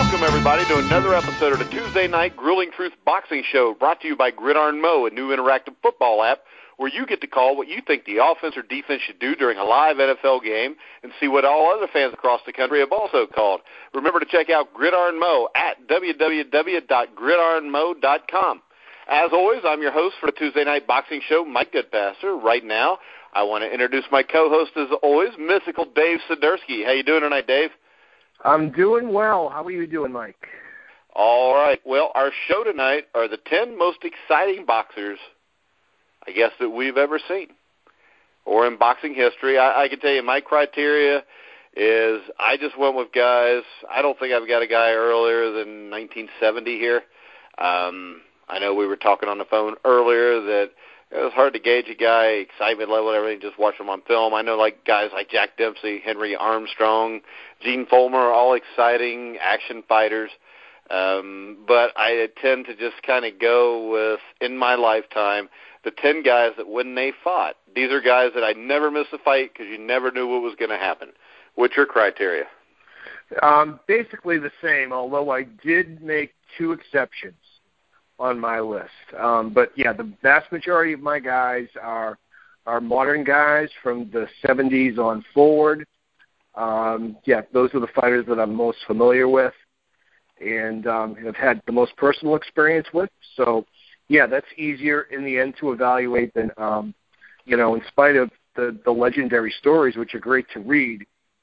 Welcome, everybody, to another episode of the Tuesday Night Grueling Truth Boxing Show, brought to you by Gridiron Mo, a new interactive football app where you get to call what you think the offense or defense should do during a live NFL game and see what all other fans across the country have also called. Remember to check out Gridiron Mo at www.gridironmo.com. As always, I'm your host for the Tuesday Night Boxing Show, Mike Goodpasser. Right now, I want to introduce my co-host, as always, mythical Dave Sidersky. How you doing tonight, Dave? I'm doing well. How are you doing, Mike? All right. Well, our show tonight are the 10 most exciting boxers, I guess, that we've ever seen, or in boxing history. I can tell you my criteria is I just went with guys. I don't think I've got a guy earlier than 1970 here. I know we were talking on the phone earlier that it was hard to gauge a guy, excitement level, everything, just watch him on film. I know like guys like Jack Dempsey, Henry Armstrong, Gene Fulmer, all exciting action fighters. But I tend to just kind of go with, in my lifetime, the 10 guys that when they fought, these are guys that I never missed a fight because you never knew what was going to happen. What's your criteria? Basically the same, although I did make two exceptions on my list. But, yeah, the vast majority of my guys are modern guys from the 70s on forward. Yeah, those are the fighters that I'm most familiar with and have had the most personal experience with. So, yeah, that's easier in the end to evaluate than, in spite of the legendary stories, which are great to read,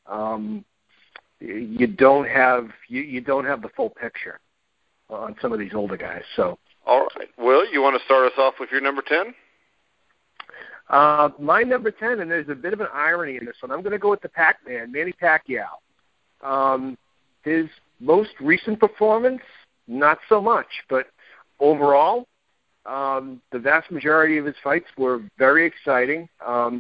you don't have the full picture on some of these older guys. So, all right. Will, you want to start us off with your number 10? My number 10, and there's a bit of an irony in this one, I'm going to go with the Pac-Man, Manny Pacquiao. His most recent performance, not so much, but overall, the vast majority of his fights were very exciting. Guy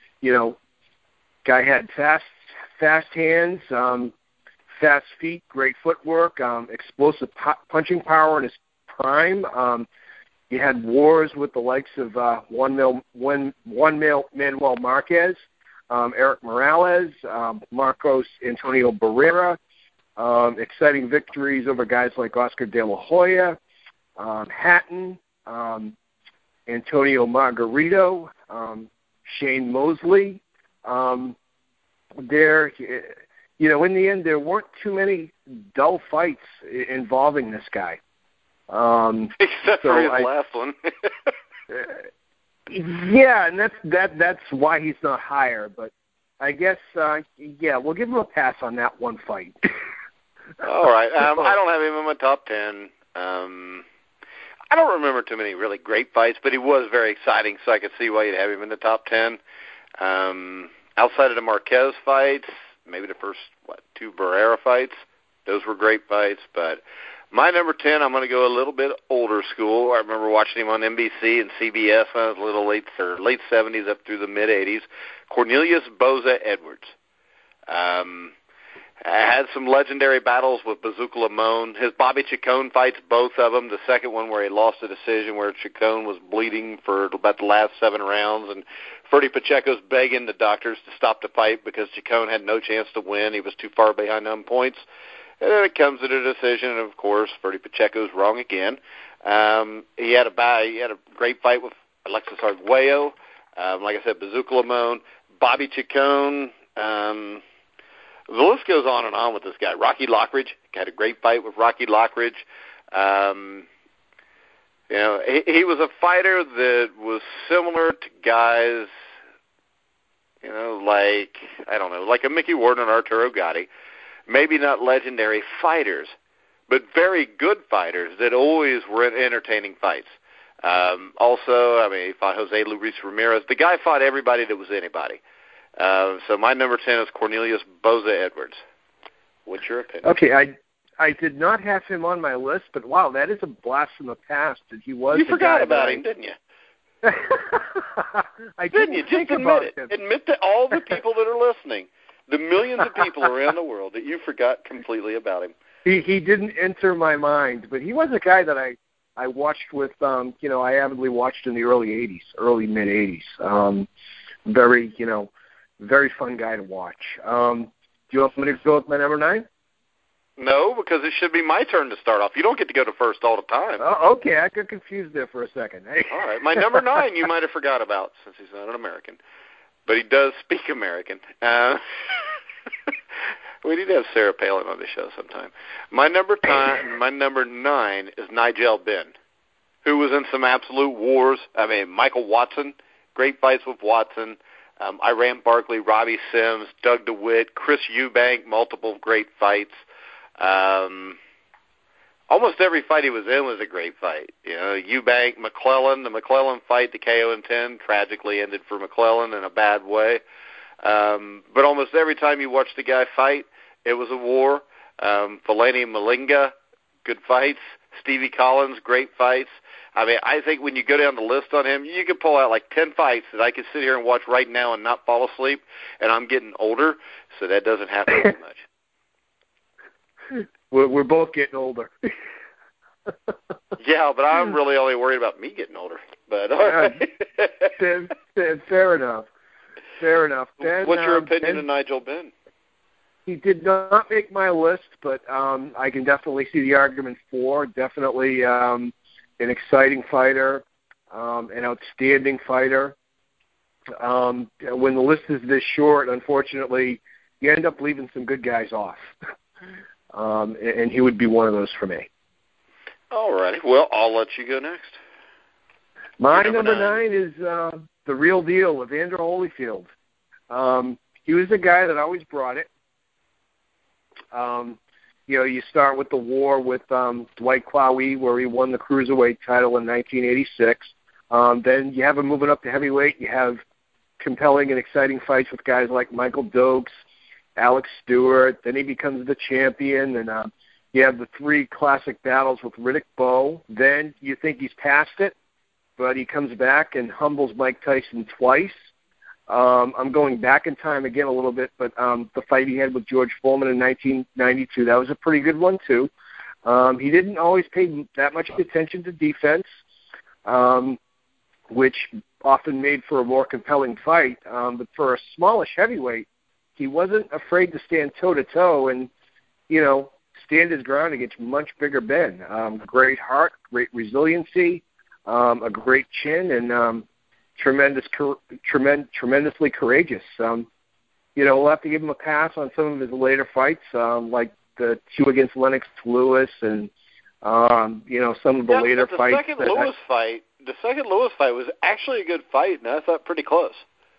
had fast hands, fast feet, great footwork, explosive punching power in his prime. He had wars with the likes of Manuel Marquez, Eric Morales, Marcos Antonio Barrera, exciting victories over guys like Oscar De La Hoya, Hatton, Antonio Margarito, Shane Mosley. In the end, there weren't too many dull fights involving this guy. Except for his last one. Yeah, and that's why he's not higher. But I guess, we'll give him a pass on that one fight. All right. I don't have him in my top 10. I don't remember too many really great fights, but he was very exciting, so I could see why you'd have him in the top 10. Outside of the Marquez fights, maybe the first, two Barrera fights, those were great fights, but my number 10, I'm going to go a little bit older school. I remember watching him on NBC and CBS when I was a little late 70s up through the mid-80s. Cornelius Boza Edwards. Had some legendary battles with Bazooka Limon. His Bobby Chacon fights, both of them. The second one where he lost a decision where Chacon was bleeding for about the last 7 rounds, and Freddie Pacheco's begging the doctors to stop the fight because Chacon had no chance to win. He was too far behind on points. And then it comes to the decision, and of course, Freddie Pacheco's wrong again. He had a great fight with Alexis Arguello. Like I said, Bazooka Limon, Bobby Chacon. The list goes on and on with this guy. Rocky Lockridge had a great fight with Rocky Lockridge. He was a fighter that was similar to guys, like a Mickey Ward and Arturo Gatti. Maybe not legendary fighters, but very good fighters that always were in entertaining fights. He fought Jose Luis Ramirez. The guy fought everybody that was anybody. So my number 10 is Cornelius Boza Edwards. What's your opinion? Okay, I did not have him on my list, but wow, that is a blast from the past that he was. You forgot about him, didn't you? Didn't you? Just admit it. Admit to all the people that are listening, the millions of people around the world, that you forgot completely about him. He didn't enter my mind, but he was a guy that I watched with, I avidly watched in the early mid-'80s. Very fun guy to watch. Do you want me to go with my number 9? No, because it should be my turn to start off. You don't get to go to first all the time. Oh, okay, I got confused there for a second. Hey. All right, my number 9 you might have forgot about since he's not an American, but he does speak American. We need to have Sarah Palin on the show sometime. My number 9 is Nigel Benn, who was in some absolute wars. I mean, Michael Watson, great fights with Watson. Iran Barkley, Robbie Sims, Doug DeWitt, Chris Eubank, multiple great fights. Almost every fight he was in was a great fight. You know, Eubank, McClellan, the McClellan fight, the KO in 10, tragically ended for McClellan in a bad way. But almost every time you watched the guy fight, it was a war. Fellaini Malinga, good fights. Stevie Collins, great fights. I mean, I think when you go down the list on him, you could pull out like 10 fights that I could sit here and watch right now and not fall asleep, and I'm getting older, so that doesn't happen too much. We're both getting older. Yeah, but I'm really only worried about me getting older. But all right. Fair enough. Ben, what's your opinion of Nigel Benn? He did not make my list, but I can definitely see the argument for. Definitely an exciting fighter, an outstanding fighter. When the list is this short, unfortunately, you end up leaving some good guys off. And he would be one of those for me. All righty. Well, I'll let you go next. My number 9 is the real deal, Evander Holyfield. He was a guy that always brought it. You start with the war with Dwight Clowie, where he won the Cruiserweight title in 1986. Then you have him moving up to heavyweight. You have compelling and exciting fights with guys like Michael Dokes, Alex Stewart. Then he becomes the champion, and you have the 3 classic battles with Riddick Bowe. Then you think he's past it, but he comes back and humbles Mike Tyson twice. I'm going back in time again a little bit, but the fight he had with George Foreman in 1992, that was a pretty good one too. He didn't always pay that much attention to defense, which often made for a more compelling fight. But for a smallish heavyweight, he wasn't afraid to stand toe-to-toe and, stand his ground against much bigger men. Great heart, great resiliency, a great chin, and tremendously courageous. We'll have to give him a pass on some of his later fights, like the 2 against Lennox Lewis and, some of the later fights. The second Lewis fight was actually a good fight, and I thought pretty close.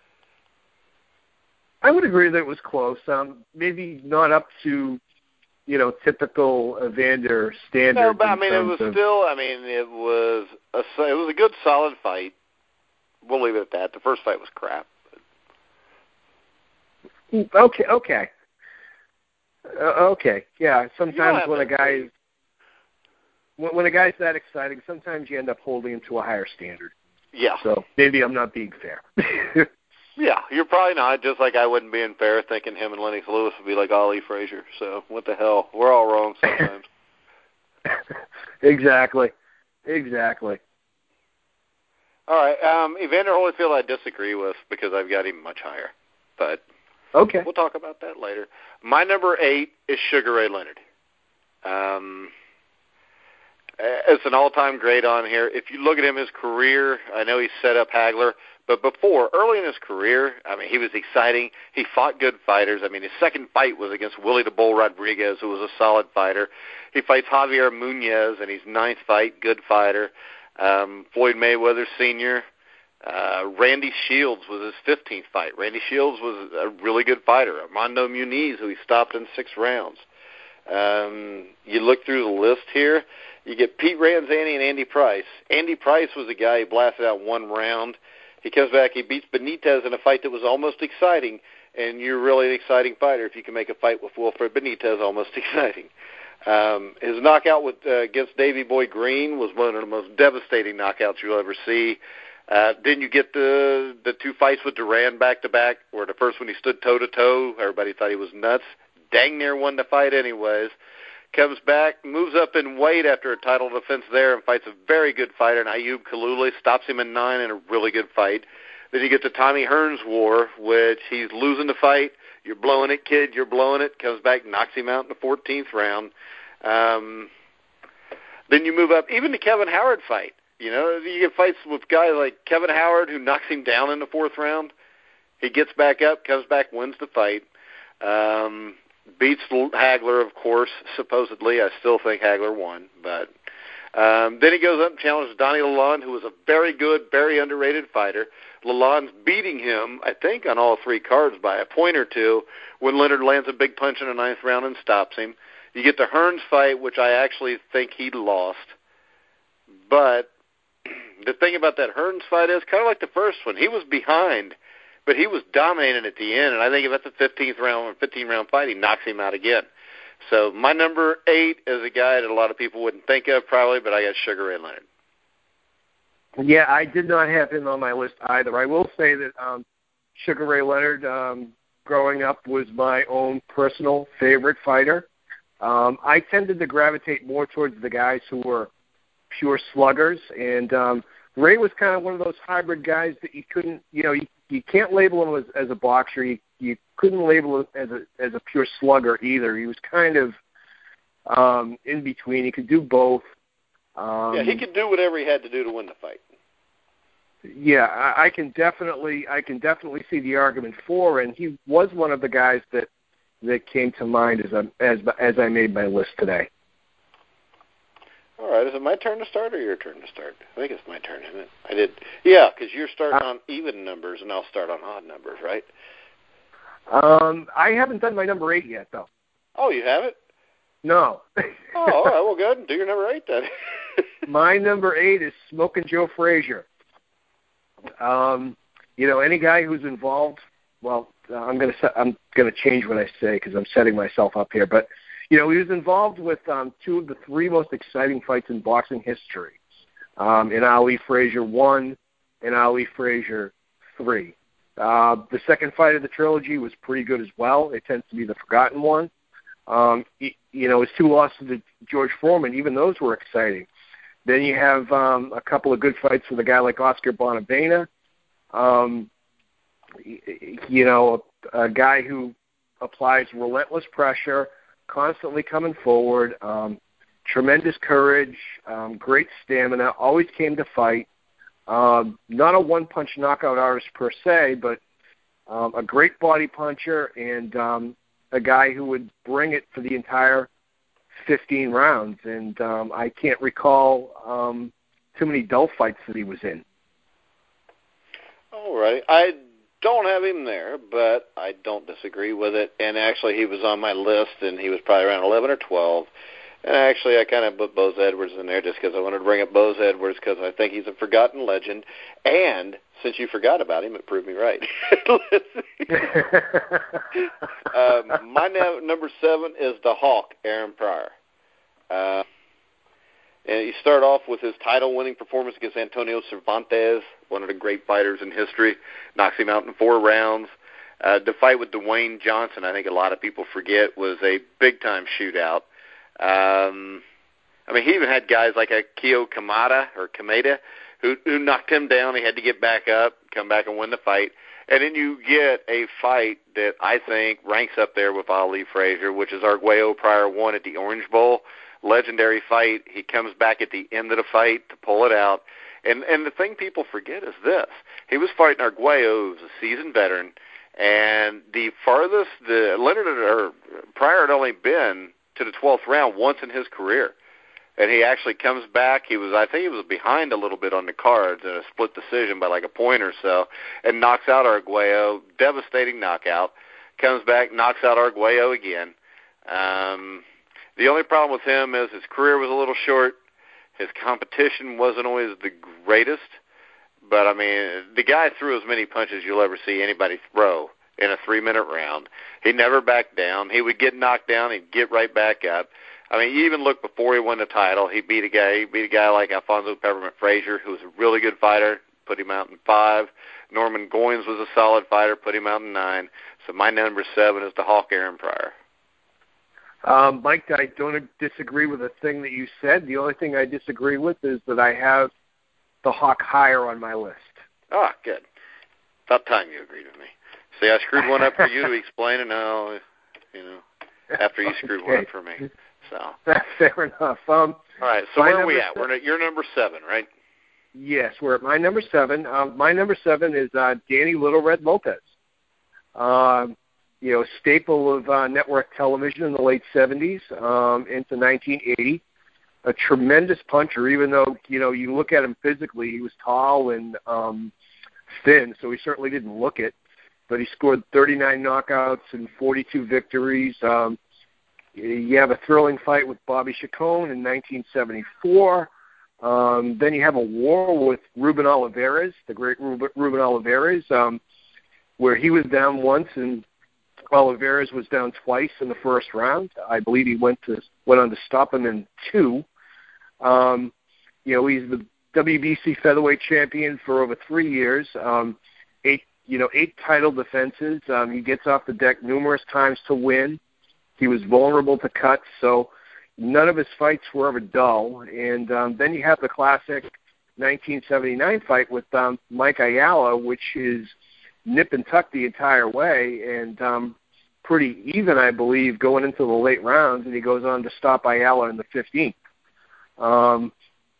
I would agree that it was close. Maybe not up to, typical Evander standards. No, but it was still. It was a good, solid fight. We'll leave it at that. The first fight was crap. Okay. Yeah. Sometimes when a guy's that exciting, sometimes you end up holding him to a higher standard. Yeah. So maybe I'm not being fair. Yeah, you're probably not. Just like I wouldn't be fair thinking him and Lennox Lewis would be like Ali Frazier. So what the hell? We're all wrong sometimes. Exactly. All right. Evander Holyfield I disagree with because I've got him much higher. But okay, we'll talk about that later. My number 8 is Sugar Ray Leonard. It's an all-time great on here. If you look at his career, I know he set up Hagler, but early in his career, he was exciting. He fought good fighters. His second fight was against Willie the Bull Rodriguez, who was a solid fighter. He fights Javier Munoz in his 9th fight, good fighter. Floyd Mayweather Sr., Randy Shields was his 15th fight. Randy Shields was a really good fighter. Armando Muniz, who he stopped in 6 rounds. You look through the list here, you get Pete Ranzani and Andy Price. Andy Price was a guy who blasted out 1 round. He comes back, he beats Benitez in a fight that was almost exciting, and you're really an exciting fighter if you can make a fight with Wilfred Benitez almost exciting. His knockout against Davey Boy Green was one of the most devastating knockouts you'll ever see. Then you get the 2 fights with Duran back-to-back, where the first one he stood toe-to-toe. Everybody thought he was nuts. Dang near won the fight anyways. Comes back, moves up in weight after a title defense there and fights a very good fighter in Ayub Kalule, stops him in 9 in a really good fight. Then you get the Tommy Hearns war, which he's losing the fight, You're blowing it, kid. You're blowing it. Comes back, knocks him out in the 14th round. Then you move up, even the Kevin Howard fight. You know, you get fights with guys like Kevin Howard who knocks him down in the 4th round. He gets back up, comes back, wins the fight. Beats Hagler, of course, supposedly. I still think Hagler won. But then he goes up and challenges Donnie Lalonde, who was a very good, very underrated fighter. Lalonde's beating him, I think, on all 3 cards by a point or two when Leonard lands a big punch in the 9th round and stops him. You get the Hearns fight, which I actually think he lost. But the thing about that Hearns fight is kind of like the first one. He was behind, but he was dominating at the end. And I think if that's a 15-round fight, he knocks him out again. So my number 8 is a guy that a lot of people wouldn't think of probably, but I got Sugar Ray Leonard. Yeah, I did not have him on my list either. I will say that Sugar Ray Leonard, growing up, was my own personal favorite fighter. I tended to gravitate more towards the guys who were pure sluggers, and Ray was kind of one of those hybrid guys that you couldn't, you can't label him as a boxer. You couldn't label him as a pure slugger either. He was kind of in between. He could do both. Yeah, he could do whatever he had to do to win the fight. Yeah, I can definitely see the argument for, and he was one of the guys that came to mind as I made my list today. All right, is it my turn to start or your turn to start? I think it's my turn, isn't it? I did. Yeah, because you're starting on even numbers, and I'll start on odd numbers, right? I haven't done my number 8 yet, though. Oh, you haven't? No. Oh, all right. Well, go ahead and do your number 8 then. My number 8 is Smokin' Joe Frazier. Any guy who's involved. Well, I'm gonna change what I say because I'm setting myself up here. But he was involved with 2 of the 3 most exciting fights in boxing history. In Ali Frazier 1 and Ali Frazier 3. The second fight of the trilogy was pretty good as well. It tends to be the forgotten one. His 2 losses to George Foreman, even those were exciting. Then you have a couple of good fights with a guy like Oscar Bonavena. A guy who applies relentless pressure, constantly coming forward, tremendous courage, great stamina, always came to fight. Not a one-punch knockout artist per se, but a great body puncher and a guy who would bring it for the entire 15 rounds. And I can't recall too many dull fights that he was in. All right. I don't have him there, but I don't disagree with it. And actually, he was on my list, and he was probably around 11 or 12. And actually, I kind of put Bose Edwards in there just because I wanted to bring up Bose Edwards because I think he's a forgotten legend. And since you forgot about him, it proved me right. My number 7 is the Hawk, Aaron Pryor. And you start off with his title-winning performance against Antonio Cervantes, one of the great fighters in history, knocks him out in 4 rounds. The fight with Dwayne Johnson, I think a lot of people forget, was a big-time shootout. He even had guys like Akio Kameda who knocked him down. He had to get back up, come back and win the fight. And then you get a fight that I think ranks up there with Ali Frazier, which is Arguello Pryor 1 at the Orange Bowl. Legendary fight. He comes back at the end of the fight to pull it out. And the thing people forget is this. He was fighting Arguello, who was a seasoned veteran, and the farthest Pryor had only been to the 12th round once in his career. And he actually comes back. I think he was behind a little bit on the cards in a split decision by like a point or so, and knocks out Arguello. Devastating knockout. Comes back, knocks out Arguello again. The only problem with him is his career was a little short. His competition wasn't always the greatest. But, the guy threw as many punches you'll ever see anybody throw in a 3-minute round. He never backed down. He would get knocked down. He'd get right back up. You even look before he won the title. He beat a guy like Alfonso Peppermint Frazier, who was a really good fighter, put him out in 5. Norman Goins was a solid fighter, put him out in 9. So my number 7 is the Hawk, Aaron Pryor. Mike, I don't disagree with a thing that you said. The only thing I disagree with is that I have the Hawk higher on my list. Ah, good. About time you agreed with me. See, I screwed one up for you to explain, and now, after you screwed one up for me. So that's fair enough. All right, so where are we at? We're at your number 7, right? Yes, we're at my number 7. My number 7 is Danny Little Red Lopez. Staple of network television in the late 70s into 1980. A tremendous puncher, even though, you look at him physically, he was tall and thin, so he certainly didn't look it. But he scored 39 knockouts and 42 victories. You have a thrilling fight with Bobby Chacon in 1974. Then you have a war with Ruben Olivares, the great Ruben Olivares, where he was down once and Olivares was down twice in the first round. I believe he went on to stop him in 2. He's the WBC featherweight champion for over 3 years. 8 title defenses. He gets off the deck numerous times to win. He was vulnerable to cuts, so none of his fights were ever dull. And then you have the classic 1979 fight with Mike Ayala, which is nip and tuck the entire way, and pretty even, I believe, going into the late rounds, and he goes on to stop Ayala in the 15th.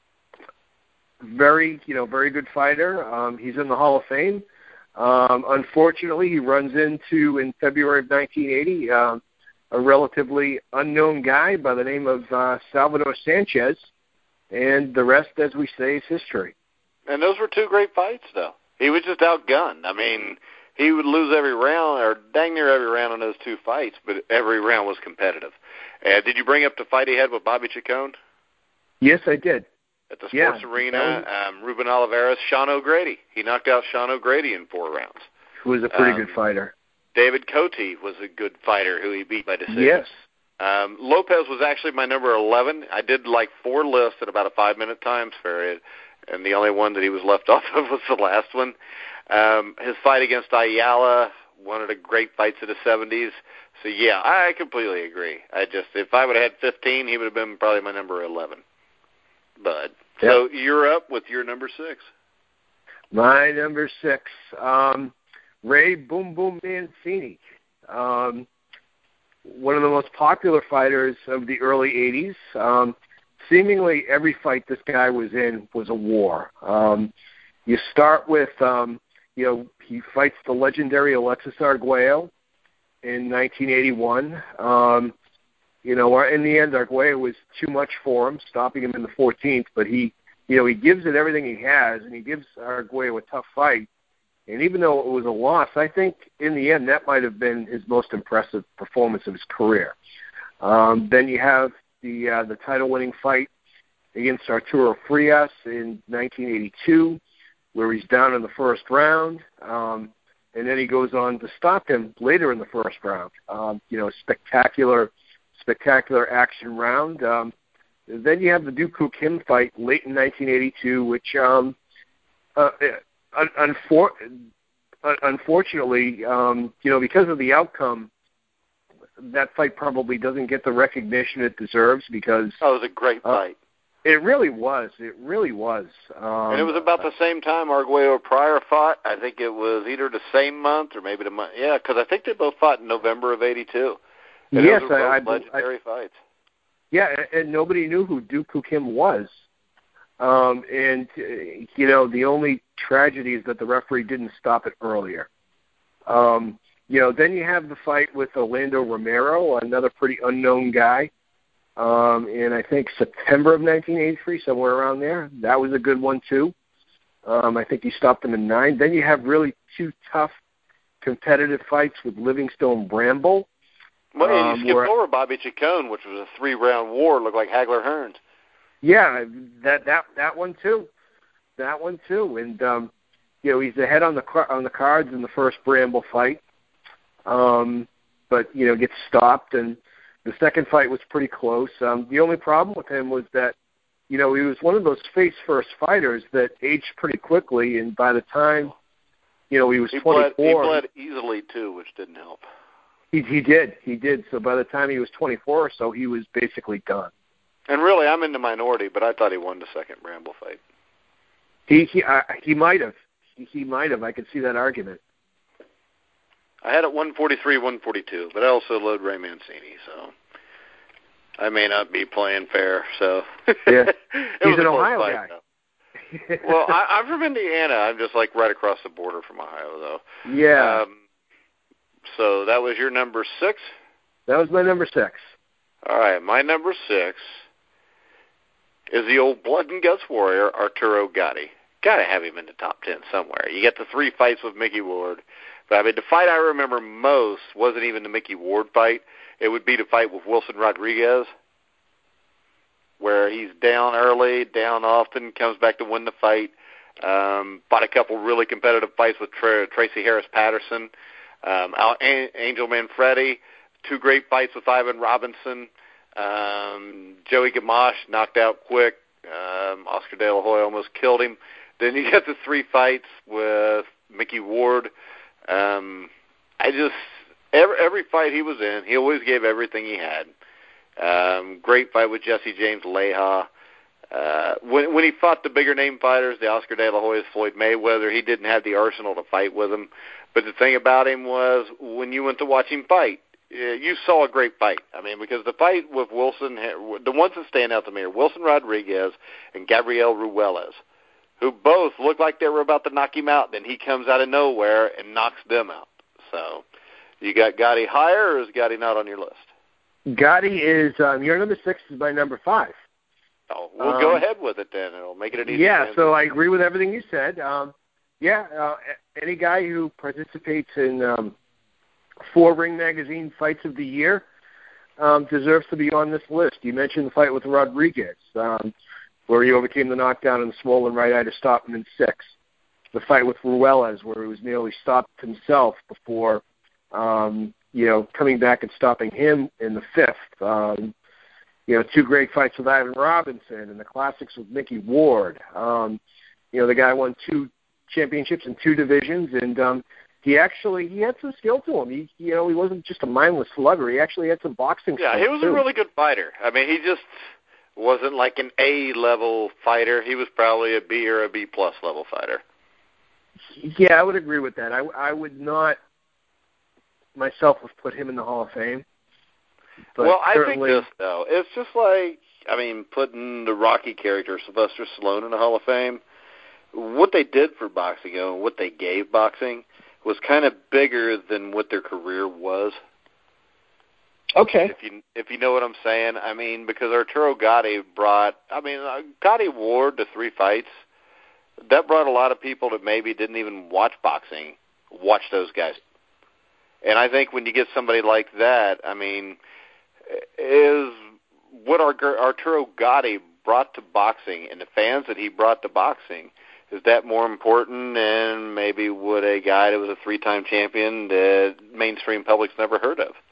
Very good fighter. He's in the Hall of Fame. Unfortunately, he runs into, in February of 1980, a relatively unknown guy by the name of Salvador Sanchez, and the rest, as we say, is history. And those were 2 great fights, though. He was just outgunned. I mean, he would lose every round, or dang near every round in those 2 fights, but every round was competitive. Did you bring up the fight he had with Bobby Chacon? Yes, I did. At the Sports Arena, Ruben Olivares, Sean O'Grady. He knocked out Sean O'Grady in 4 rounds. Who was a pretty good fighter. David Cote was a good fighter who he beat by decision. Yes. Lopez was actually my number 11. I did 4 lists at about a 5-minute time period, and the only one that he was left off of was the last one. His fight against Ayala, one of the great fights of the 70s. So, yeah, I completely agree. If I would have had 15, he would have been probably my number 11. But so you're up with your number 6. My number 6, Ray Boom Boom Mancini. One of the most popular fighters of the early 80s. Seemingly every fight this guy was in was a war. You start with, he fights the legendary Alexis Arguello in 1981. In the end, Arguello was too much for him, stopping him in the 14th. But he gives it everything he has, and he gives Arguello a tough fight. And even though it was a loss, I think in the end that might have been his most impressive performance of his career. Then you have the title-winning fight against Arturo Frias in 1982, where he's down in the first round, and then he goes on to stop him later in the first round. Spectacular action round. Then you have the Duk-Koo Kim fight late in 1982, which unfortunately, because of the outcome, that fight probably doesn't get the recognition it deserves because... it was a great fight. It really was. And it was about the same time Arguello Pryor fought. I think it was either the same month or maybe the month. Yeah, because I think they both fought in November of 82. And yes, those were both legendary fights. Yeah, and nobody knew who Duk-Koo Kim was. The only tragedy is that the referee didn't stop it earlier. Then you have the fight with Orlando Romero, another pretty unknown guy, in I think September of 1983, somewhere around there. That was a good one too. I think he stopped him in 9. Then you have really 2 tough competitive fights with Livingstone Bramble. Well, you skipped over Bobby Chacon, which was a 3-round war, looked like Hagler Hearns. Yeah, that one too. And he's ahead on the cards in the first Bramble fight, but gets stopped. And the second fight was pretty close. The only problem with him was that he was one of those face-first fighters that aged pretty quickly, and by the time he was 24, he bled easily too, which didn't help. He did. So by the time he was 24 or so, he was basically done. And really, I'm in the minority, but I thought he won the second Bramble fight. He might have. He might have. I could see that argument. I had it 143, 142, but I also load Ray Mancini, so I may not be playing fair. So yeah, he's an Ohio fight, guy. Well, I'm from Indiana. I'm just like right across the border from Ohio, though. Yeah. So that was your number 6? That was my number 6. All right, my number 6 is the old blood and guts warrior, Arturo Gatti. Got to have him in the top 10 somewhere. You get the 3 fights with Mickey Ward. But, I mean, the fight I remember most wasn't even the Mickey Ward fight. It would be the fight with Wilson Rodriguez, where he's down early, down often, comes back to win the fight. Fought a couple really competitive fights with Tracy Harris Patterson, Angel Manfredi, 2 great fights with Ivan Robinson. Joey Gamache knocked out quick. Oscar De La Hoya almost killed him. Then you get the 3 fights with Mickey Ward. Every fight he was in, he always gave everything he had. Great fight with Jesse James Leija. When he fought the bigger name fighters, the Oscar De La Hoyas, Floyd Mayweather, he didn't have the arsenal to fight with them. But the thing about him was, when you went to watch him fight, you saw a great fight. I mean, because the fight with Wilson, the ones that stand out to me are Wilson Rodriguez and Gabriel Ruelas, who both looked like they were about to knock him out. Then he comes out of nowhere and knocks them out. So, you got Gotti higher, or is Gotti not on your list? Gotti is your number 6 is my number 5. Oh, well, go ahead with it then. It'll make it an easy. Yeah, so I agree with everything you said. Any guy who participates in 4 Ring Magazine Fights of the Year deserves to be on this list. You mentioned the fight with Rodriguez, where he overcame the knockdown in the swollen right eye to stop him in 6. The fight with Ruelas, where he was nearly stopped himself before, coming back and stopping him in the 5th. 2 great fights with Ivan Robinson and the classics with Mickey Ward. The guy won 2 championships in 2 divisions, and he had some skill to him. He wasn't just a mindless slugger. He actually had some boxing skill. Yeah, he was a really good fighter. I mean, he just wasn't like an A-level fighter. He was probably a B or a B-plus level fighter. Yeah, I would agree with that. I would not myself have put him in the Hall of Fame. But well, I think this, though, it's just like, putting the Rocky character, Sylvester Stallone, in the Hall of Fame. What they did for boxing, and what they gave boxing, was kind of bigger than what their career was. Okay. If you know what I'm saying. I mean, because Arturo Gatti brought, Gotti Ward to 3 fights. That brought a lot of people that maybe didn't even watch boxing, watch those guys. And I think when you get somebody like that, is what Arturo Gatti brought to boxing and the fans that he brought to boxing, is that more important than maybe would a guy that was a 3-time champion that mainstream public's never heard of?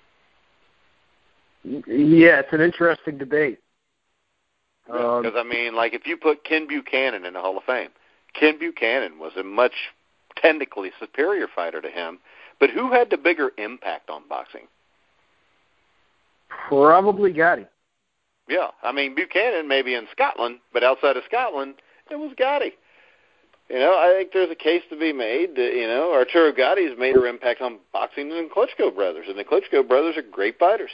Yeah, it's an interesting debate. Because, if you put Ken Buchanan in the Hall of Fame, Ken Buchanan was a much technically superior fighter to him, but who had the bigger impact on boxing? Probably Gotti. Yeah, Buchanan maybe in Scotland, but outside of Scotland, it was Gotti. I think there's a case to be made that, Arturo Gotti's made an impact on boxing than the Klitschko brothers, and the Klitschko brothers are great fighters.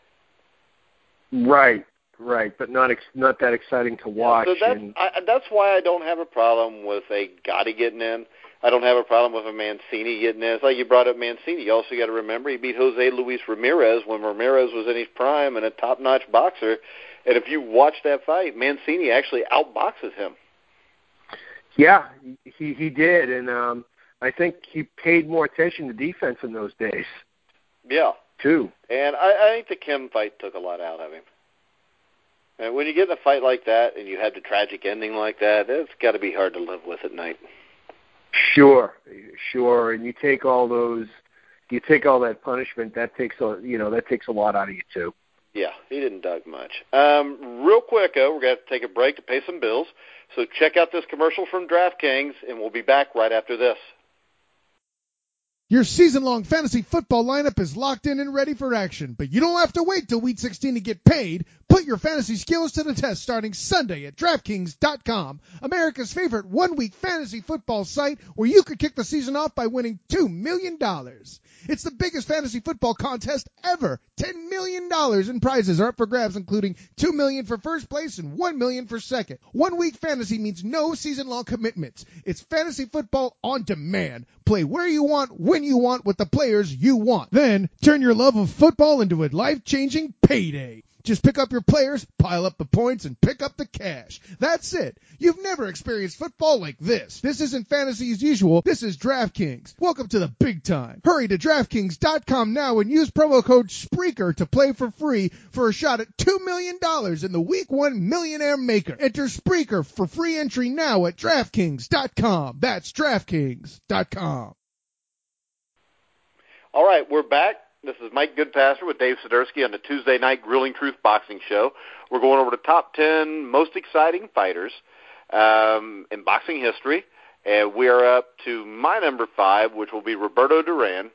Right, but not that exciting to watch. Yeah, so that's why I don't have a problem with a Gotti getting in. I don't have a problem with a Mancini getting in. It's like you brought up Mancini. You also got to remember he beat Jose Luis Ramirez when Ramirez was in his prime and a top-notch boxer. And if you watch that fight, Mancini actually outboxes him. Yeah, he did, and I think he paid more attention to defense in those days. Yeah. Too. And I think the Kim fight took a lot out of him. And when you get in a fight like that and you have the tragic ending like that, it's got to be hard to live with at night. Sure. And you take all that punishment, that takes a lot out of you too. Yeah, he didn't duck much. Real quick, we're going to take a break to pay some bills. So check out this commercial from DraftKings, and we'll be back right after this. Your season-long fantasy football lineup is locked in and ready for action, but you don't have to wait till Week 16 to get paid. Put your fantasy skills to the test starting Sunday at DraftKings.com, America's favorite one-week fantasy football site where you could kick the season off by winning $2 million. It's the biggest fantasy football contest ever. $10 million in prizes are up for grabs, including $2 million for first place and $1 million for second. One-week fantasy means no season-long commitments. It's fantasy football on demand. Play where you want, when you want, with the players you want. Then turn your love of football into a life-changing payday. Just pick up your players, pile up the points, and pick up the cash. That's it. You've never experienced football like this. This isn't fantasy as usual. This is DraftKings. Welcome to the big time. Hurry to DraftKings.com now and use promo code SPREAKER to play for free for a shot at $2 million in the Week 1 Millionaire Maker. Enter SPREAKER for free entry now at DraftKings.com. That's DraftKings.com. All right, we're back. This is Mike Goodpasser with Dave Sidursky on the Tuesday Night Grilling Truth Boxing Show. We're going over the top 10 most exciting fighters in boxing history, and we are up to my number 5, which will be Roberto Duran.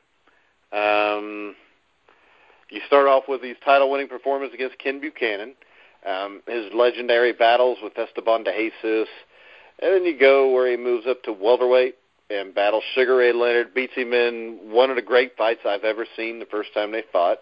You start off with his title-winning performance against Ken Buchanan, his legendary battles with Esteban de Jesus, and then you go where he moves up to welterweight and battles Sugar Ray Leonard, beats him in one of the great fights I've ever seen the first time they fought.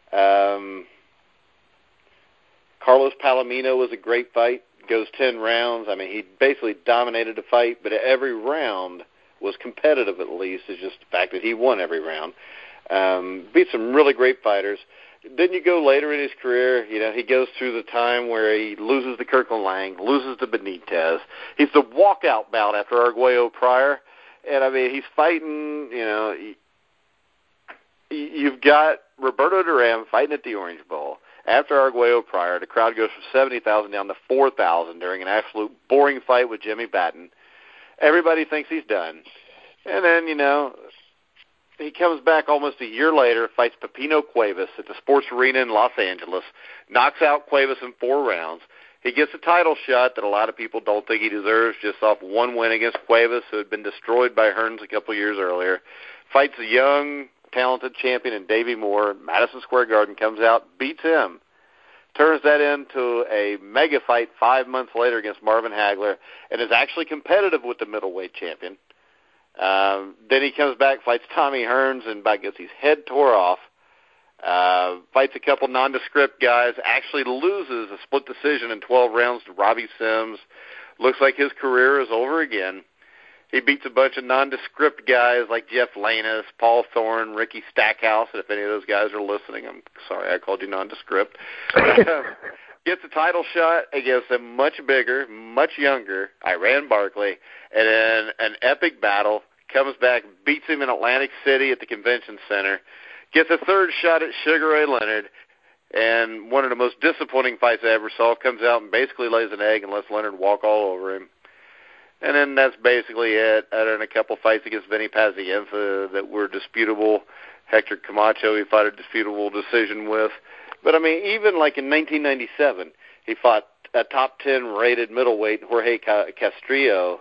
Carlos Palomino was a great fight, goes 10 rounds. I mean, he basically dominated the fight, but every round was competitive at least. It's just the fact that he won every round. Beat some really great fighters. Then you go later in his career, you know, he goes through the time where he loses to Kirkland Lang, loses to Benitez. He's the walkout bout after Arguello Pryor. And, I mean, he's fighting, you know, you've got Roberto Duran fighting at the Orange Bowl. After Arguello Pryor, the crowd goes from 70,000 down to 4,000 during an absolute boring fight with Jimmy Batten. Everybody thinks he's done. And then, you know, he comes back almost a year later, fights Pepino Cuevas at the Sports Arena in Los Angeles, knocks out Cuevas in 4 rounds. He gets a title shot that a lot of people don't think he deserves just off one win against Cuevas, who had been destroyed by Hearns a couple years earlier. Fights a young, talented champion in Davey Moore. Madison Square Garden, comes out, beats him. Turns that into a mega fight 5 months later against Marvin Hagler, and is actually competitive with the middleweight champion. Then he comes back, fights Tommy Hearns, and gets his head tore off. Fights a couple nondescript guys, actually loses a split decision in 12 rounds to Robbie Sims. Looks like his career is over again. He beats a bunch of nondescript guys like Jeff Lanus, Paul Thorne, Ricky Stackhouse, and if any of those guys are listening, I'm sorry I called you nondescript. Gets a title shot against a much bigger, much younger Iran Barkley, and then an epic battle, comes back, beats him in Atlantic City at the Convention Center, gets a third shot at Sugar Ray Leonard, and one of the most disappointing fights I ever saw, comes out and basically lays an egg and lets Leonard walk all over him. And then that's basically it. Other than a couple fights against Vinny Pazienza that were disputable. Hector Camacho he fought a disputable decision with. But, I mean, even like in 1997, he fought a top 10 rated middleweight, Jorge Castro,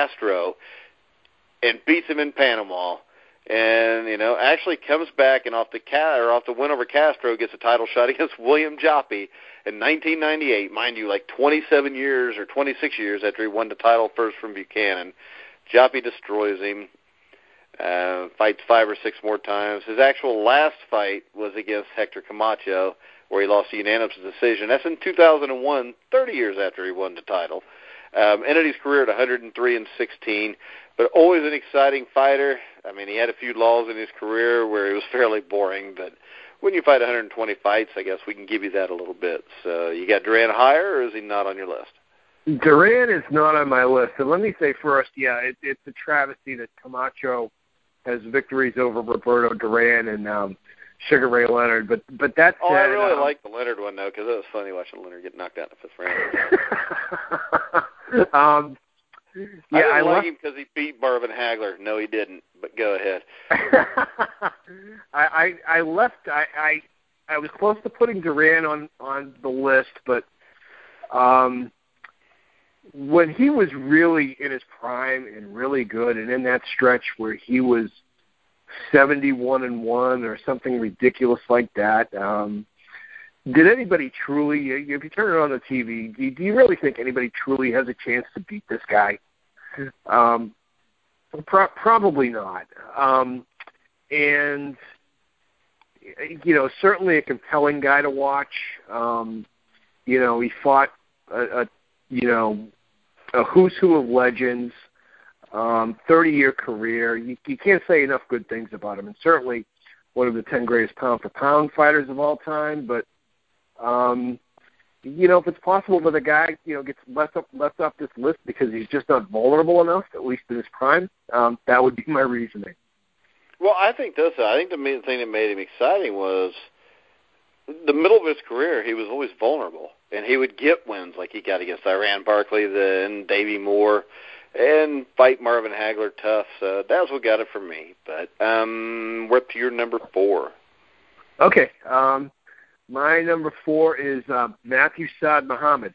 and beats him in Panama. And, you know, actually comes back and off the win over Castro gets a title shot against William Joppy in 1998. Mind you, like 27 years or 26 years after he won the title first from Buchanan. Joppy destroys him, fights 5 or 6 more times. His actual last fight was against Hector Camacho, where he lost a unanimous decision. That's in 2001, 30 years after he won the title. Ended his career at 103-16, but always an exciting fighter. I mean, he had a few lulls in his career where he was fairly boring, but when you fight 120 fights, I guess we can give you that a little bit. So you got Duran higher, or is he not on your list? Duran is not on my list. And let me say first, it's a travesty that Camacho has victories over Roberto Duran and Sugar Ray Leonard. But that said, I really like the Leonard one, though, because it was funny watching Leonard get knocked out in the 5th round. I didn't like him because he beat Marvin Hagler. No, he didn't, but go ahead. I was close to putting Duran on the list, but when he was really in his prime and really good, and in that stretch where he was 71-1 or something ridiculous like that. Did anybody truly, if you turn it on the TV, do you really think anybody truly has a chance to beat this guy? Probably not. And, certainly a compelling guy to watch. He fought a who's who of legends, 30-year career. You can't say enough good things about him. And certainly one of the 10 greatest pound-for-pound fighters of all time. But, if it's possible that a guy, gets left off this list because he's just not vulnerable enough, at least in his prime, that would be my reasoning. Well, I think the main thing that made him exciting was the middle of his career, he was always vulnerable, and he would get wins like he got against Iran Barkley, then Davey Moore, and fight Marvin Hagler tough. So that's what got it for me. But we're up to your number 4. Okay. My number 4 is Matthew Saad Muhammad.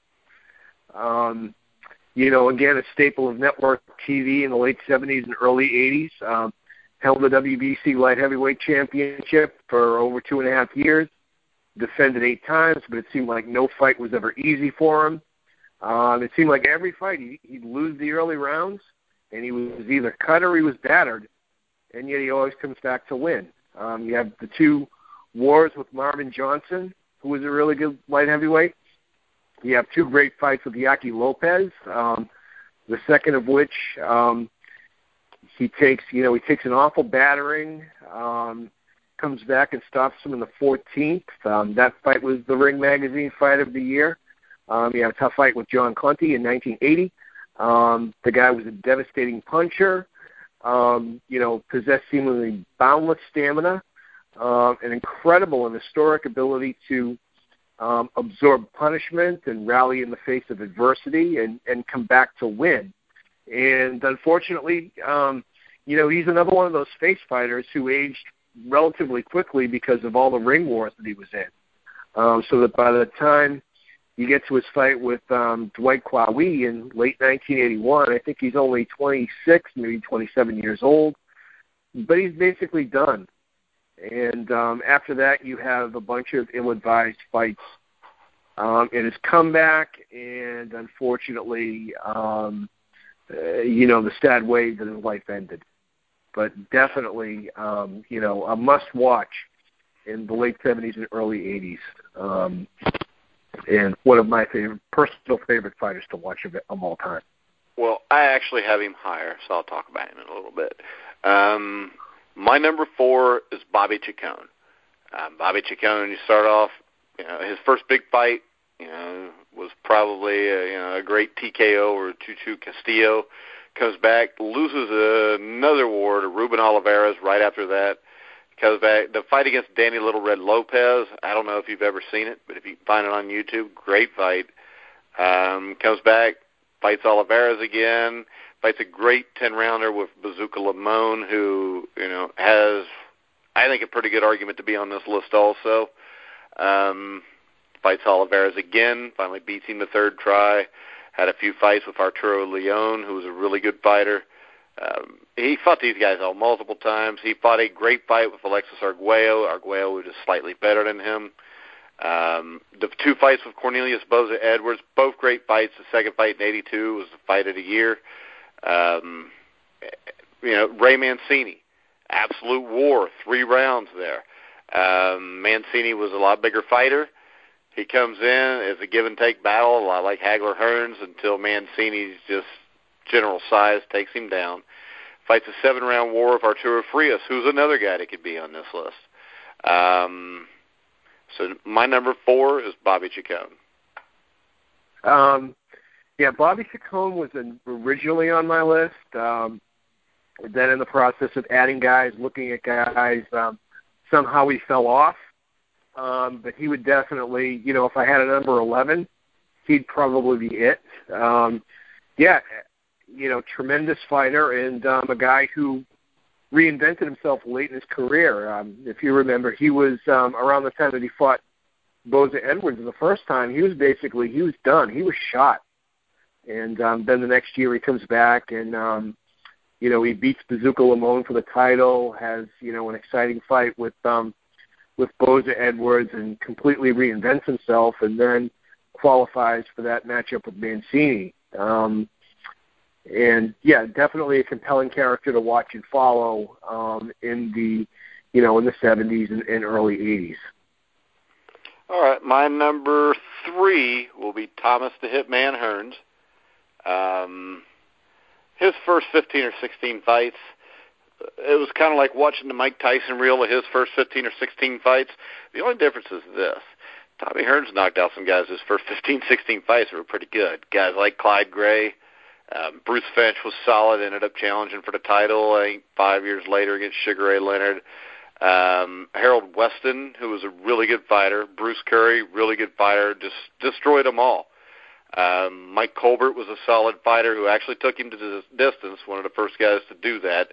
Again, a staple of network TV in the late 70s and early 80s. Held the WBC light heavyweight championship for over 2.5 years. Defended 8 times, but it seemed like no fight was ever easy for him. It seemed like every fight he'd lose the early rounds, and he was either cut or he was battered, and yet he always comes back to win. You have the 2 wars with Marvin Johnson, who was a really good light heavyweight. You have 2 great fights with Yaki Lopez, the second of which he takes an awful battering, comes back and stops him in the 14th. That fight was the Ring Magazine Fight of the Year. He had a tough fight with John Conti in 1980. The guy was a devastating puncher, possessed seemingly boundless stamina, an incredible and historic ability to absorb punishment and rally in the face of adversity and come back to win. And unfortunately, he's another one of those face fighters who aged relatively quickly because of all the ring wars that he was in. So that by the time you get to his fight with Dwight Kwawi in late 1981, I think he's only 26, maybe 27 years old, but he's basically done. And after that, you have a bunch of ill-advised fights in his comeback, and unfortunately, the sad way that his life ended. But definitely, a must-watch in the late 70s and early 80s. And one of my personal favorite fighters to watch of all time. Well, I actually have him higher, so I'll talk about him in a little bit. My number 4 is Bobby Chacon. Bobby Chacon, you start off, his first big fight, was probably a great TKO or Chuchu Castillo. Comes back, loses another war to Ruben Olivares right after that. Comes back, the fight against Danny Little Red Lopez, I don't know if you've ever seen it, but if you can find it on YouTube, great fight. Comes back, fights Olivares again, fights a great 10-rounder with Bazooka Limon, who, has, I think, a pretty good argument to be on this list also. Fights Olivares again, finally beats him the 3rd try. Had a few fights with Arturo Leon, who was a really good fighter. He fought these guys all multiple times. He fought a great fight with Alexis Arguello. Arguello was just slightly better than him. The 2 fights with Cornelius Boza Edwards, both great fights. The second fight in 82 was the fight of the year. Ray Mancini, absolute war, 3 rounds there. Mancini was a lot bigger fighter. He comes in as a give-and-take battle, a lot like Hagler Hearns, until Mancini's just general size takes him down. Fights a 7-round war with Arturo Frias, who's another guy that could be on this list. So my number 4 is Bobby Chacon. Bobby Chacon was originally on my list. Then in the process of adding guys, looking at guys, somehow he fell off. But he would definitely, if I had a number 11, he'd probably be it. Tremendous fighter and a guy who reinvented himself late in his career. If you remember, he was around the time that he fought Boza Edwards the first time, he was done. He was shot. And then the next year he comes back and, he beats Bazooka Lamone for the title, has, an exciting fight with Boza Edwards and completely reinvents himself, and then qualifies for that matchup with Mancini. And yeah, definitely a compelling character to watch and follow in the 70s and early 80s. All right, my number 3 will be Thomas the Hitman Hearns. His first 15 or 16 fights, it was kind of like watching the Mike Tyson reel of his first 15 or 16 fights. The only difference is this. Tommy Hearns knocked out some guys his first 15, 16 fights that were pretty good. Guys like Clyde Gray. Bruce Finch was solid, ended up challenging for the title, I think 5 years later against Sugar Ray Leonard. Harold Weston, who was a really good fighter. Bruce Curry, really good fighter, just destroyed them all. Mike Colbert was a solid fighter who actually took him to the distance, one of the first guys to do that.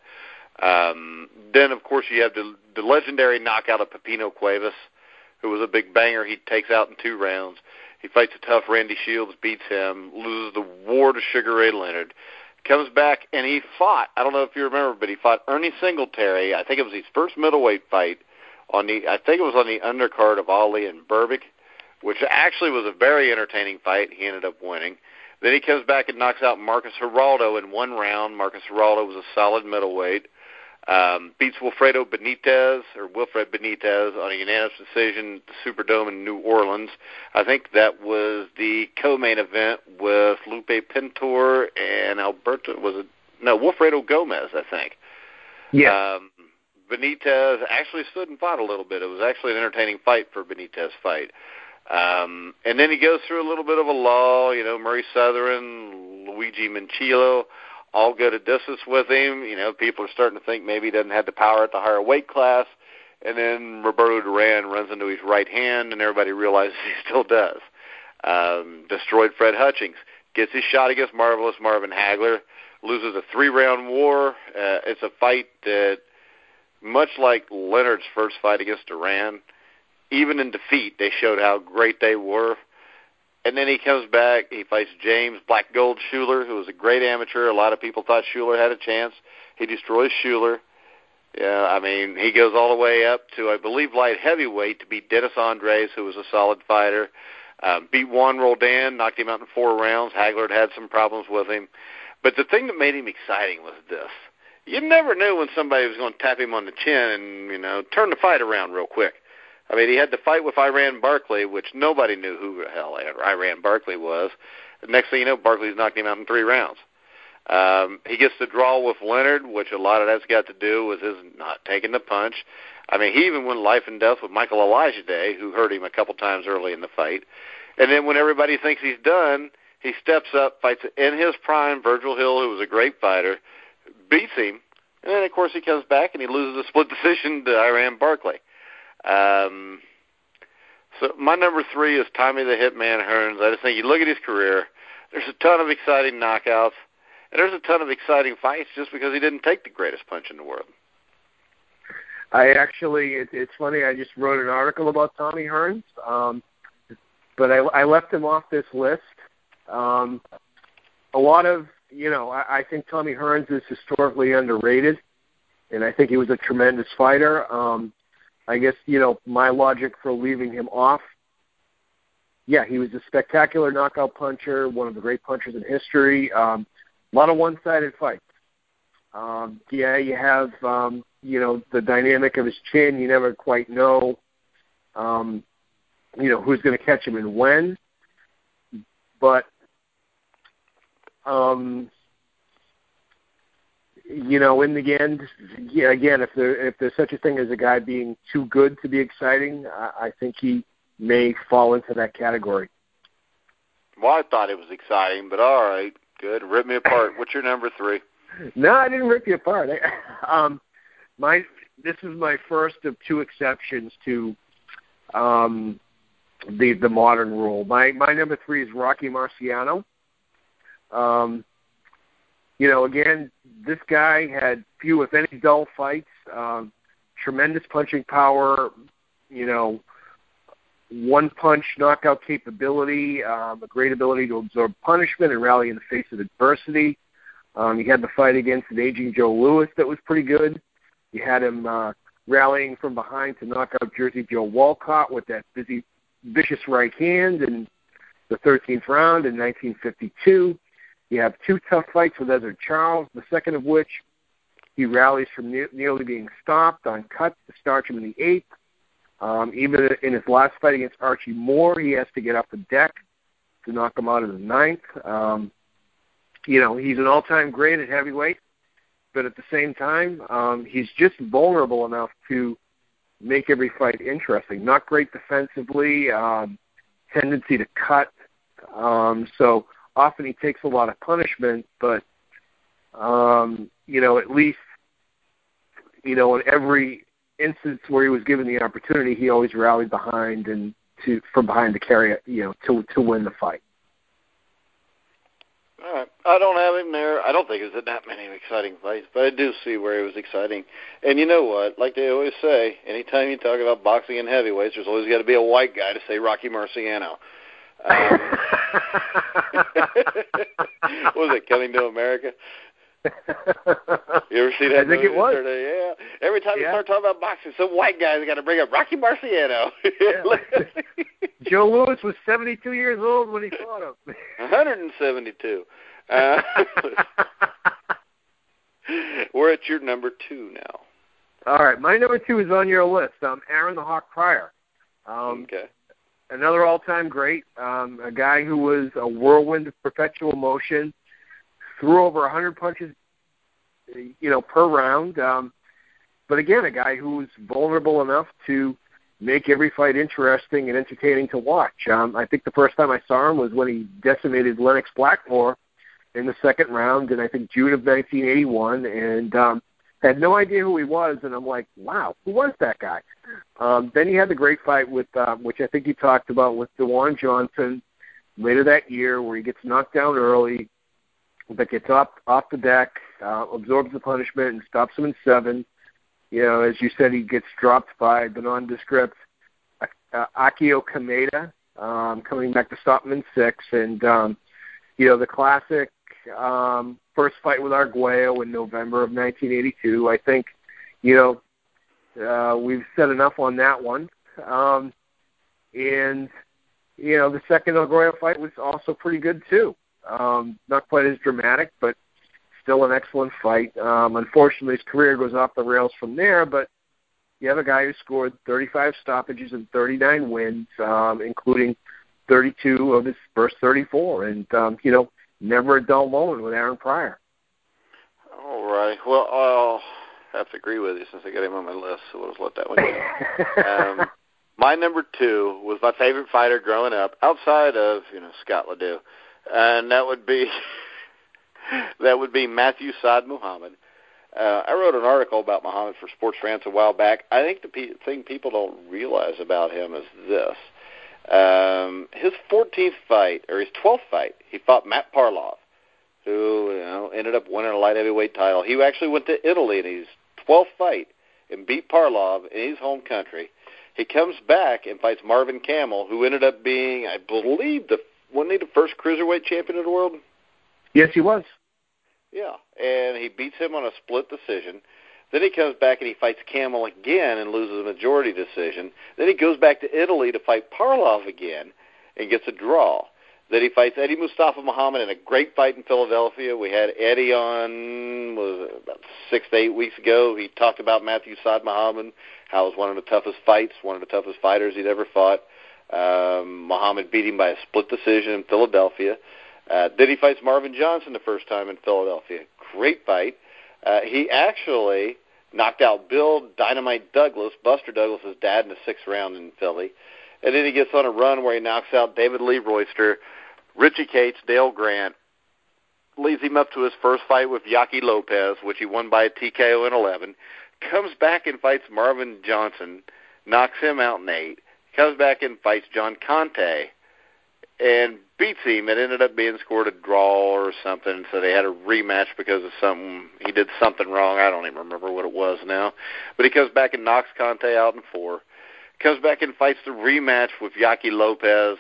Then, of course, you have the legendary knockout of Pepino Cuevas, who was a big banger. He takes out in 2 rounds. He fights a tough Randy Shields, beats him, loses the war to Sugar Ray Leonard, comes back, and he fought, I don't know if you remember, but he fought Ernie Singletary. I think it was his first middleweight fight on the undercard of Ali and Berbick, which actually was a very entertaining fight. He ended up winning. Then he comes back and knocks out Marcus Geraldo in 1 round. Marcus Geraldo was a solid middleweight. Beats Wilfred Benitez on a unanimous decision at the Superdome in New Orleans. I think that was the co-main event with Lupe Pintor and Wilfredo Gomez, I think. Yeah. Benitez actually stood and fought a little bit. It was actually an entertaining fight for Benitez fight. And then he goes through a little bit of a lull. Murray Southern, Luigi Mancillo, all go to distance with him. People are starting to think maybe he doesn't have the power at the higher weight class. And then Roberto Duran runs into his right hand, and everybody realizes he still does. Destroyed Fred Hutchings. Gets his shot against Marvelous Marvin Hagler. Loses a 3-round war. It's a fight that, much like Leonard's first fight against Duran, even in defeat, they showed how great they were. And then he comes back, he fights James Black Gold Schuler, who was a great amateur. A lot of people thought Schuler had a chance. He destroys Schuler. He goes all the way up to, I believe, light heavyweight to beat Dennis Andres, who was a solid fighter. Beat Juan Roldan, knocked him out in 4 rounds. Hagler had some problems with him. But the thing that made him exciting was this. You never knew when somebody was going to tap him on the chin and, turn the fight around real quick. He had the fight with Iran Barkley, which nobody knew who the hell Iran Barkley was. The next thing you know, Barkley's knocked him out in 3 rounds. He gets the draw with Leonard, which a lot of that's got to do with his not taking the punch. He even went life and death with Michael Elijah, who hurt him a couple times early in the fight. And then when everybody thinks he's done, he steps up, fights in his prime Virgil Hill, who was a great fighter, beats him, and then, of course, he comes back and he loses a split decision to Iran Barkley. So my number 3 is Tommy the Hitman Hearns. I just think you look at his career, there's a ton of exciting knockouts, and there's a ton of exciting fights just because he didn't take the greatest punch in the world. It's funny, I just wrote an article about Tommy Hearns, but I left him off this list. A lot of, I think Tommy Hearns is historically underrated, and I think he was a tremendous fighter. I guess, my logic for leaving him off, he was a spectacular knockout puncher, one of the great punchers in history, a lot of one-sided fights. You have, the dynamic of his chin. You never quite know, who's going to catch him and when. But, in the end, again, if there's such a thing as a guy being too good to be exciting, I think he may fall into that category. Well, I thought it was exciting, but all right, good. Rip me apart. What's your number 3? No, I didn't rip you apart. This is my first of 2 exceptions to the modern rule. My number 3 is Rocky Marciano. Again, this guy had few, if any, dull fights, tremendous punching power, one-punch knockout capability, a great ability to absorb punishment and rally in the face of adversity. You had the fight against an aging Joe Louis that was pretty good. You had him rallying from behind to knock out Jersey Joe Walcott with that vicious right hand in the 13th round in 1952. You have two tough fights with Ezzard Charles, the second of which he rallies from nearly being stopped on cuts to start him in the 8th. Even in his last fight against Archie Moore, he has to get off the deck to knock him out in the 9th. He's an all-time great at heavyweight, but at the same time, he's just vulnerable enough to make every fight interesting. Not great defensively, tendency to cut. So often he takes a lot of punishment, but, at least, in every instance where he was given the opportunity, he always rallied behind and from behind to carry it, to win the fight. All right. I don't have him there. I don't think it was that many exciting fights, but I do see where he was exciting. And you know what? Like they always say, anytime you talk about boxing and heavyweights, there's always got to be a white guy to say Rocky Marciano. Was it Coming to America? You ever see that? I think it was. Yeah. Every time you start talking about boxing, some white guy's got to bring up Rocky Marciano. Joe Louis was 72 years old when he fought him. 172. We're at your number 2 now. All right, my number 2 is on your list. Aaron the Hawk Pryor. Okay. Another all-time great, a guy who was a whirlwind of perpetual motion, threw over 100 punches, per round. But again, a guy who was vulnerable enough to make every fight interesting and entertaining to watch. I think the first time I saw him was when he decimated Lennox Blackmore in the 2nd round in, I think, June of 1981, and had no idea who he was, and I'm like, wow, who was that guy? Then he had the great fight with, which I think he talked about, with DeJuan Johnson later that year, where he gets knocked down early, but gets off the deck, absorbs the punishment, and stops him in 7. As you said, he gets dropped by the nondescript Akio Kameda, coming back to stop him in 6. And, the classic first fight with Arguello in November of 1982. I think, we've said enough on that one. And, the second Arguello fight was also pretty good, too. Not quite as dramatic, but still an excellent fight. Unfortunately, his career goes off the rails from there, but you have a guy who scored 35 stoppages and 39 wins, including 32 of his first 34. And, never a dull moment with Aaron Pryor. All right. Well, I'll have to agree with you since I got him on my list, so we'll just let that one go. My number 2 was my favorite fighter growing up, outside of, Scott Ledoux, and that would be Matthew Saad Muhammad. I wrote an article about Muhammad for Sports Rants a while back. I think the thing people don't realize about him is this. His 14th fight, or his 12th fight, he fought Matt Parlov, who ended up winning a light heavyweight title. He actually went to Italy in his 12th fight and beat Parlov in his home country. He comes back and fights Marvin Camel, who ended up being, I believe, wasn't he the first cruiserweight champion of the world? Yes, he was. Yeah, and he beats him on a split decision. Then he comes back and he fights Camel again and loses a majority decision. Then he goes back to Italy to fight Parlov again and gets a draw. Then he fights Eddie Mustafa Muhammad in a great fight in Philadelphia. We had Eddie on about 6 to 8 weeks ago. He talked about Matthew Saad Muhammad, how it was one of the toughest fights, one of the toughest fighters he'd ever fought. Muhammad beat him by a split decision in Philadelphia. Then he fights Marvin Johnson the first time in Philadelphia. Great fight. He actually knocked out Bill Dynamite Douglas, Buster Douglas' dad, in the 6th round in Philly. And then he gets on a run where he knocks out David Lee Royster, Richie Cates, Dale Grant, leads him up to his first fight with Yaki Lopez, which he won by a TKO in 11, comes back and fights Marvin Johnson, knocks him out in 8, comes back and fights John Conte, and beats him. It ended up being scored a draw or something, so they had a rematch because of something. He did something wrong. I don't even remember what it was now. But he comes back and knocks Conte out in 4. Comes back and fights the rematch with Yaki Lopez,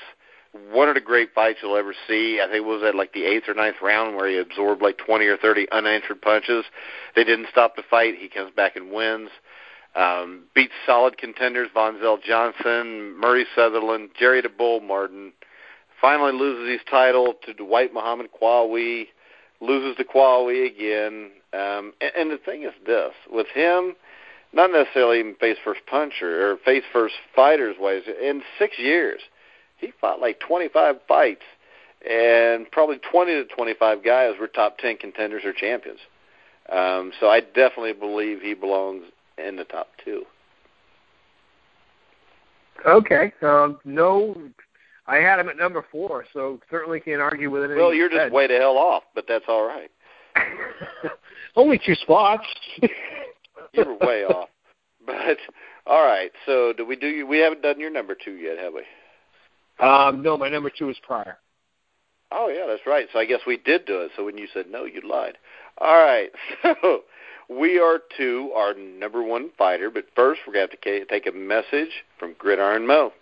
one of the great fights you'll ever see. I think it was at like the 8th or 9th round where he absorbed like 20 or 30 unanswered punches. They didn't stop the fight. He comes back and wins. Beats solid contenders, Von Zell Johnson, Murray Sutherland, Jerry the Bull Martin. Finally loses his title to Dwight Muhammad Qawi. Loses to Qawi again. And the thing is this, with him, not necessarily even face first puncher or face first fighters wise, in 6 years, he fought like 25 fights, and probably 20 to 25 guys were top 10 contenders or champions. So I definitely believe he belongs in the top 2. Okay. No, I had him at number 4, so certainly can't argue with it. Well, you're just way the hell off, but that's all right. Only 2 spots. You were way off. But, all right, so we haven't done your number 2 yet, have we? No, my number 2 is Pryor. Oh, yeah, that's right. So I guess we did do it. So when you said no, you lied. All right, so we are to our number 1 fighter, but first we're going to have to take a message from Gridiron Mo.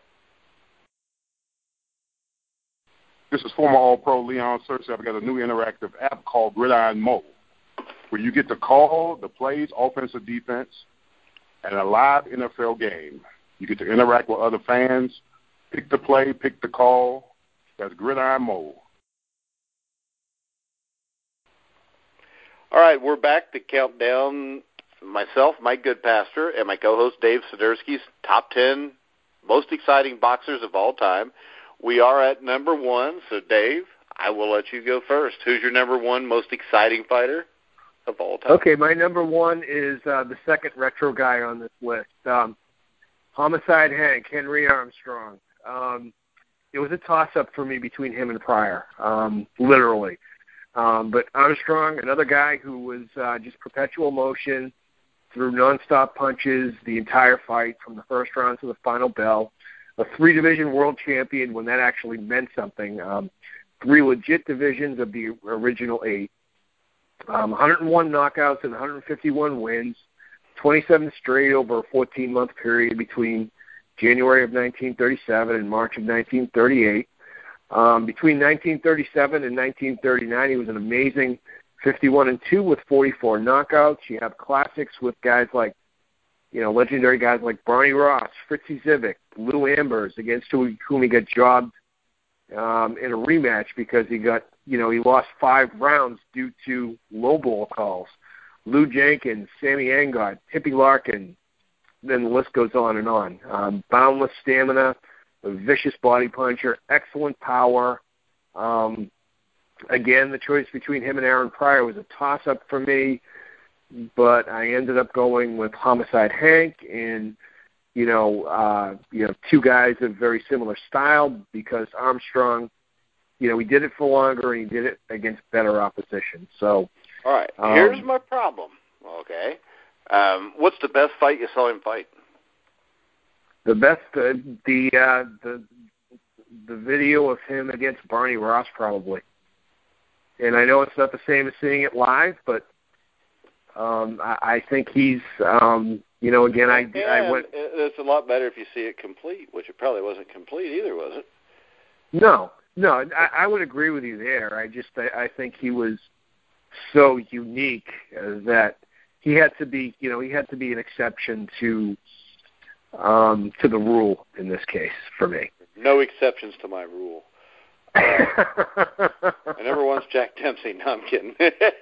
This is former All-Pro Leon Searcy. I've got a new interactive app called Gridiron Mo, where you get to call the plays, offense or defense, and a live NFL game. You get to interact with other fans, pick the play, pick the call. That's Gridiron Mo. All right, we're back to count down myself, Mike Goodpastor, and my co-host Dave Sidersky's top 10 most exciting boxers of all time. We are at number 1, so Dave, I will let you go first. Who's your number 1 most exciting fighter of all time? Okay, my number 1 is the second retro guy on this list, Homicide Hank, Henry Armstrong. It was a toss-up for me between him and Pryor, literally. But Armstrong, another guy who was just perpetual motion, threw nonstop punches the entire fight from the first round to the final bell. A 3-division world champion when that actually meant something. 3 legit divisions of the original 8. 101 knockouts and 151 wins. 27 straight over a 14-month period between January of 1937 and March of 1938. Between 1937 and 1939, he was an amazing 51-2 with 44 knockouts. You have classics with guys like, legendary guys like Barney Ross, Fritzy Zivic, Lou Ambers, against whom he got jobbed in a rematch because he lost 5 rounds due to low ball calls. Lou Jenkins, Sammy Angott, Hippie Larkin, then the list goes on and on. Boundless stamina, a vicious body puncher, excellent power. Again, the choice between him and Aaron Pryor was a toss-up for me, but I ended up going with Homicide Hank and, 2 guys of very similar style because Armstrong, he did it for longer and he did it against better opposition. So, all right, here's my problem. Okay, what's the best fight you saw him fight? The best, the video of him against Barney Ross probably. And I know it's not the same as seeing it live, but I think he's, again, I went. It's a lot better if you see it complete, which it probably wasn't complete either, was it? No, I would agree with you there. I think he was so unique that he had to be, an exception to the rule in this case for me. No exceptions to my rule. My number 1's Jack Dempsey. No, I'm kidding.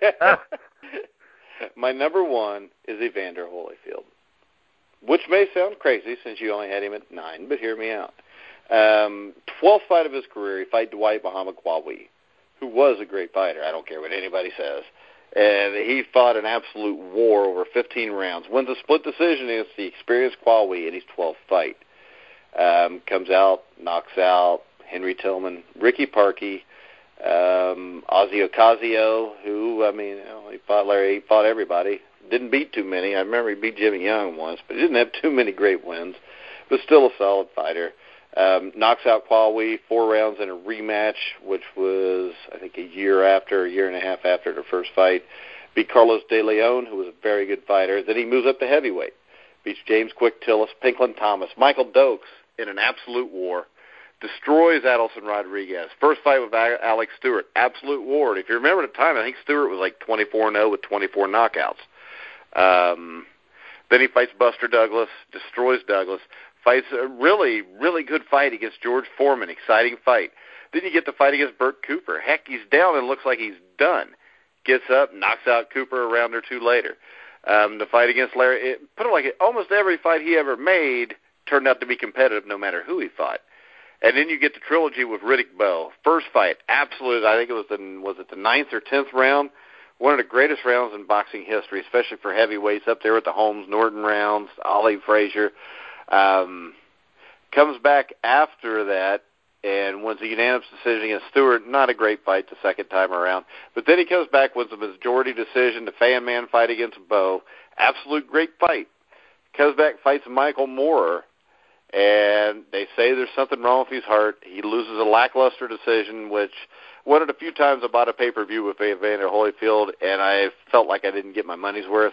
My number 1 is Evander Holyfield, which may sound crazy since you only had him at 9, but hear me out. 12th fight of his career, he fought Dwight Muhammad Qawi, who was a great fighter. I don't care what anybody says. And he fought an absolute war over 15 rounds. Wins a split decision against the experienced Qawi in his 12th fight. Comes out, knocks out Henry Tillman, Ricky Parkey, Ozzy Ocasio, who, he fought Larry, he fought everybody. Didn't beat too many. I remember he beat Jimmy Young once, but he didn't have too many great wins, but still a solid fighter. Knocks out Qawi 4 rounds in a rematch, which was, I think, a year and a half after the first fight. Beat Carlos De Leon, who was a very good fighter. Then he moves up to heavyweight. Beats James Quick Tillis, Pinklin Thomas, Michael Dokes in an absolute war. destroys Adelson Rodriguez. First fight with Alex Stewart, absolute war. And if you remember at the time, I think Stewart was like 24-0 with 24 knockouts. Then he fights Buster Douglas, destroys Douglas, fights a really, really good fight against George Foreman, exciting fight. Then you get the fight against Burt Cooper. Heck, he's down and looks like he's done. Gets up, knocks out Cooper a round or two later. The fight against Larry, put it like it, almost every fight he ever made turned out to be competitive no matter who he fought. And then you get the trilogy with Riddick Bowe. First fight, absolute, I think it was the 9th or 10th round? One of the greatest rounds in boxing history, especially for heavyweights, up there with the Holmes-Norton rounds, Ali Frazier. Comes back after that and wins a unanimous decision against Stewart. Not a great fight the second time around. But then he comes back, wins a majority decision, the Fan Man fight against Bowe. Absolute great fight. Comes back, fights Michael Moorer, and they say there's something wrong with his heart. He loses a lackluster decision, which one of the few times I bought a pay-per-view with Evander Holyfield, and I felt like I didn't get my money's worth.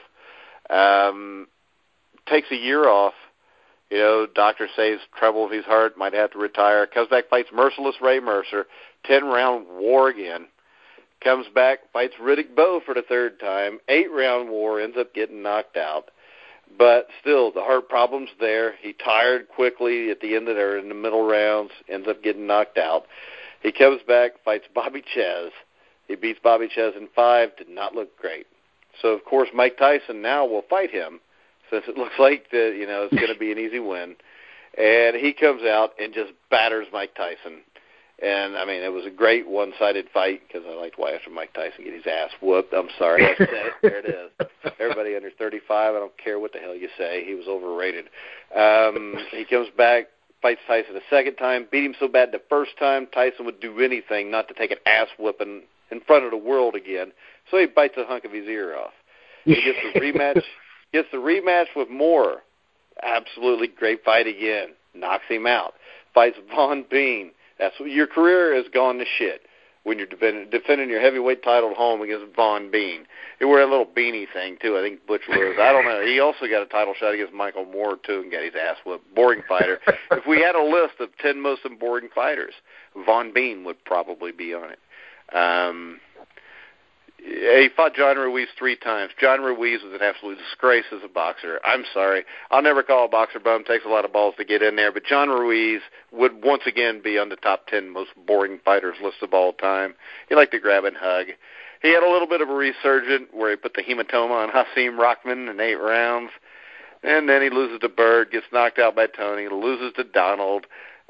Takes a year off. You know, doctor says trouble with his heart, might have to retire. Comes back, fights Merciless Ray Mercer, 10-round war again. Comes back, fights Riddick Bowe for the third time, 8-round war, ends up getting knocked out. But still, the heart problem's there. He tired quickly at the end of in the middle rounds, ends up getting knocked out. He comes back, fights Bobby Chez. He beats Bobby Chez in 5, did not look great. So, of course, Mike Tyson now will fight him, since it looks like that, you know, it's going to be an easy win. And he comes out and just batters Mike Tyson. And, I mean, it was a great one-sided fight because I like to watch Mike Tyson get his ass whooped. I'm sorry, I said it. There it is. Everybody under 35, I don't care what the hell you say. He was overrated. He comes back, fights Tyson a second time, beat him so bad the first time Tyson would do anything not to take an ass whooping in front of the world again. So he bites a hunk of his ear off. He gets the rematch. Gets the rematch with Moore. Absolutely great fight again. Knocks him out. Fights Von Bean. That's what your career has gone to shit when you're defending your heavyweight title at home against Von Bean. He wore a little beanie thing, too. I think Butch was. I don't know. He also got a title shot against Michael Moore, too, and got his ass whooped. Boring fighter. If we had a list of 10 most boring fighters, Von Bean would probably be on it. He fought John Ruiz 3 times. John Ruiz was an absolute disgrace as a boxer. I'm sorry. I'll never call a boxer bum. It takes a lot of balls to get in there. But John Ruiz would once again be on the top 10 most boring fighters list of all time. He liked to grab and hug. He had a little bit of a resurgence where he put the hematoma on Hasim Rahman in 8 rounds. And then he loses to Bird, gets knocked out by Tony, loses to Donald.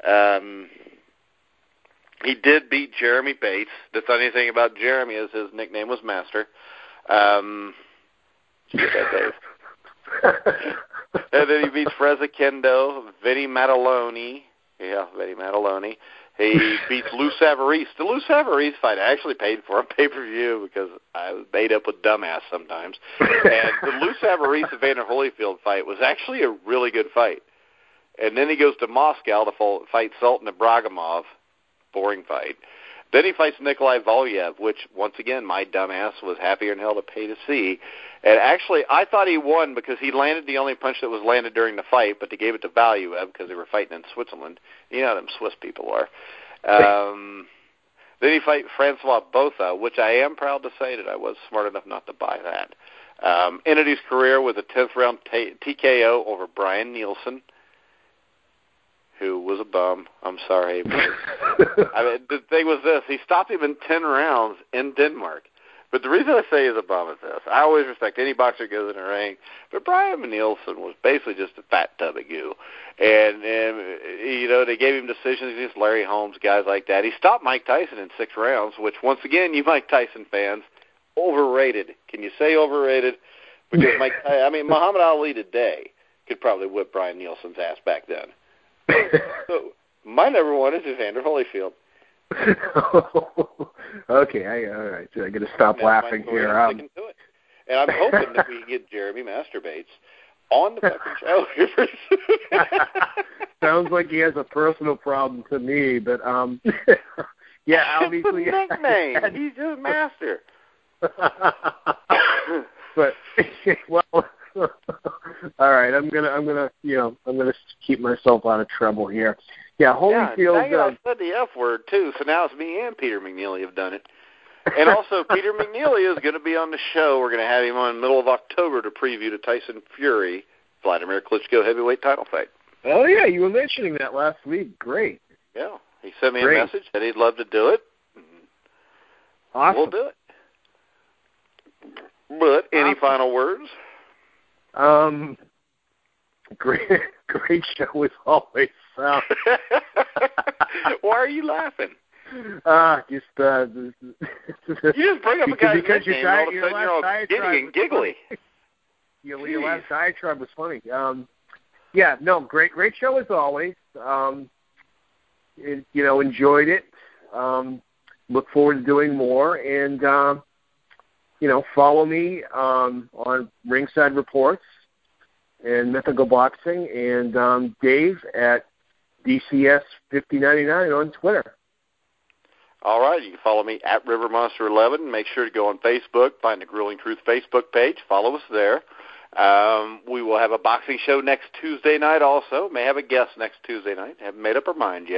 He did beat Jeremy Bates. The funny thing about Jeremy is his nickname was Master. Get that, Dave. And then he beats Freza Kendo, Vinny Mataloni. Yeah, Vinny Mataloni. He beats Lou Savarese. The Lou Savarese fight I actually paid for on pay-per-view because I was made up with dumbass sometimes. And the Lou Savarese Evander Holyfield fight was actually a really good fight. And then he goes to Moscow to fight Sultan Ibragimov. Boring fight. Then he fights Nikolai Volyev, which, once again, my dumbass was happier than hell to pay to see. And actually, I thought he won because he landed the only punch that was landed during the fight, but they gave it to Volyev because they were fighting in Switzerland. You know how them Swiss people are. Then he fight Francois Botha, which I am proud to say that I was smart enough not to buy that. Ended his career with a 10th round TKO over Brian Nielsen, who was a bum. I'm sorry. But, I mean, the thing was this. He stopped him in 10 rounds in Denmark. But the reason I say he's a bum is this. I always respect any boxer who goes in the ring. But Brian Nielsen was basically just a fat tub of goo. And you know, they gave him decisions against Larry Holmes, guys like that. He stopped Mike Tyson in 6 rounds, which, once again, you Mike Tyson fans, overrated. Can you say overrated? Because Muhammad Ali today could probably whip Brian Nielsen's ass back then. So my number 1 is Evander Holyfield. Okay, all right. So I got to stop laughing here. I'm sticking to it. And I'm hoping that we get Jeremy Masturbates on the fucking show here pretty soon. Sounds like he has a personal problem to me, but yeah, obviously. It's a nickname. He's just Master. But well. All right, I'm gonna keep myself out of trouble here. Yeah, Holyfield. Dang it, I said the F word, too, so now it's me and Peter McNeely have done it. And also, Peter McNeely is going to be on the show. We're going to have him on middle of October to preview the Tyson Fury Vladimir Klitschko heavyweight title fight. Oh, yeah, you were mentioning that last week. Great. Yeah, he sent me a message that he'd love to do it. Awesome. We'll do it. But any final words? Great show as always. Why are you laughing? You just bring up a guy's because nickname, and all of a sudden you're all giddy and giggly. Your last diatribe was funny. Great show as always. Enjoyed it. Look forward to doing more, and follow me on Ringside Reports and Mythical Boxing, and Dave at DCS5099 on Twitter. All right, you can follow me at RiverMonster11. Make sure to go on Facebook, find the Grueling Truth Facebook page, follow us there. We will have a boxing show next Tuesday night also. May have a guest next Tuesday night. Haven't made up our mind yet.